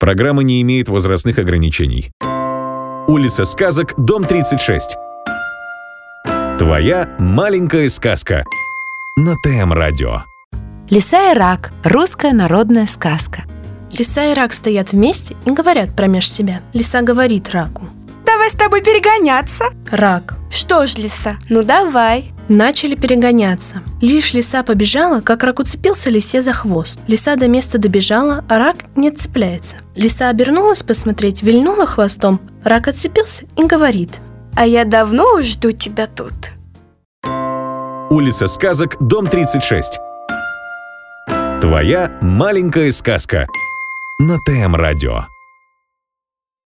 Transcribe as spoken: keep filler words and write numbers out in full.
Программа не имеет возрастных ограничений. Улица Сказок, дом тридцать шесть. Твоя маленькая сказка. На ТМ-радио. Лиса и рак. Русская народная сказка. Лиса и рак стоят вместе и говорят промеж себя. Лиса говорит раку: давай с тобой перегоняться. Рак: что ж, лиса, ну давай. Начали перегоняться. Лишь лиса побежала, как рак уцепился лисе за хвост. Лиса до места добежала, а рак не отцепляется. Лиса обернулась посмотреть, вильнула хвостом. Рак отцепился и говорит: а я давно уж жду тебя тут. Улица Сказок, дом тридцать шесть. Твоя маленькая сказка. На ТМ-радио.